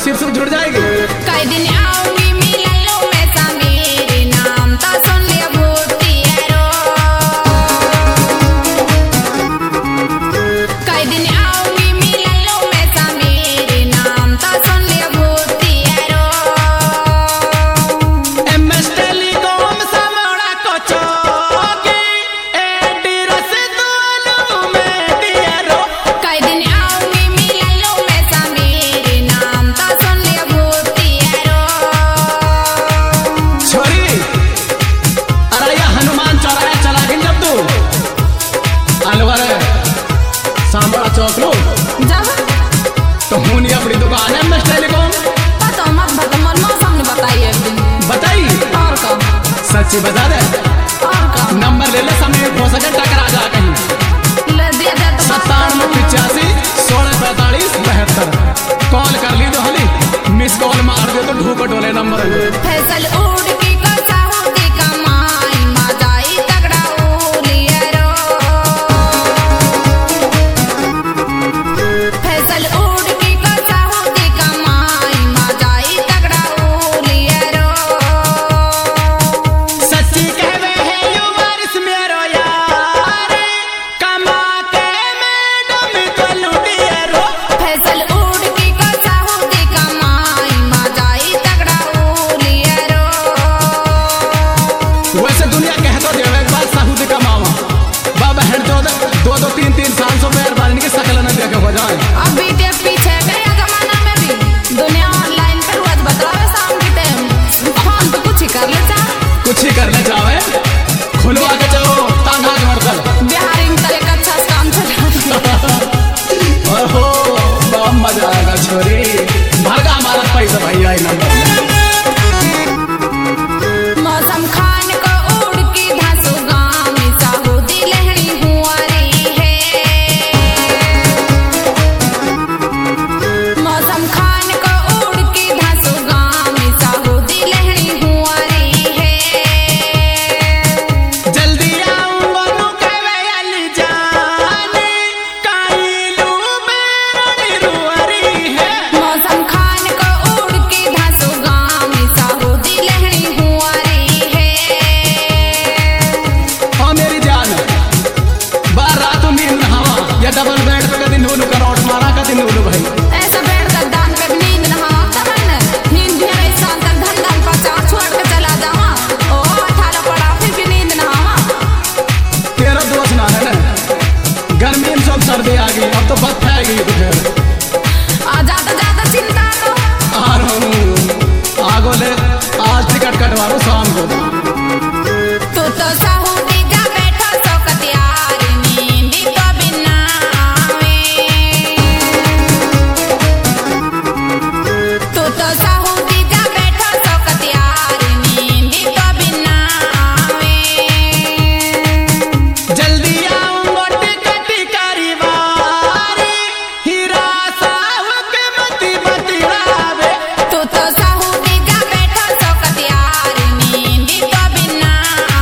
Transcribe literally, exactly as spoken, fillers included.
सिर से जुड़ जाएगी। कई दिन आऊंगी मिलन लो मैं समीर नाम तो सुन लिया भूतियारो। कई दिन आऊंगी मिलन लो मैं समीर नाम तो सुन लिया भूतियारो। एमएस टेलीकॉम समोड़ा को चौकी एड्रेस दोनों में दियारो। कई दिन आऊंगी मिलन लो मैं समीर नाम तो सुन लिया भूतियारो। छोरी अरे या हनुमान चौराहे चला गई जब तू अलवर सांबड़ा चौक लो जब तो हूँ अपनी दुकान है एमएस टेलीकॉम। पता मत बता मन मौसम ने बताई एक दिन बताई और का सच्ची बता दे। और का नंबर ले ले समय हो सके टकरा जा कहीं। ले दिया जा तो सत्तानवे पिचासी सोलह पैंतालीस बहत्तर कॉल कर ली तो हली मिस कॉल मार दे तो ढूक डोले नंबर। फैसल उड़ की कसा होती कमाई मजाई तगड़ा उलियरो। फैसल उड़ की कसा होती कमाई मजाई तगड़ा उलियरो। सच्ची कहवे है यू बारिश मेरो यार कमा के मैडम चलू डियरो। फैसल उड़ की कसा होती कमाई मजाई तगड़ा उलियरो। वैसे दुनिया कह तो देवे एक बार साहूद कमावा बाबा हेड दो दो दो तीन तीन साल सौ पैर बाजने की शकल न देखे हो जाए। अब बीते पीछे गया जमाना में भी दुनिया ऑनलाइन पर रोज बदलावे शाम के टाइम फोन पे कुछ ही कर ले जा कुछ ही करने जावे खुलवा के चलो तांगा मरकल बिहार इन तरह का अच्छा काम चला। ओहो बहुत मजा आएगा छोरी भरगा हमारा पैसा भैया नंबर।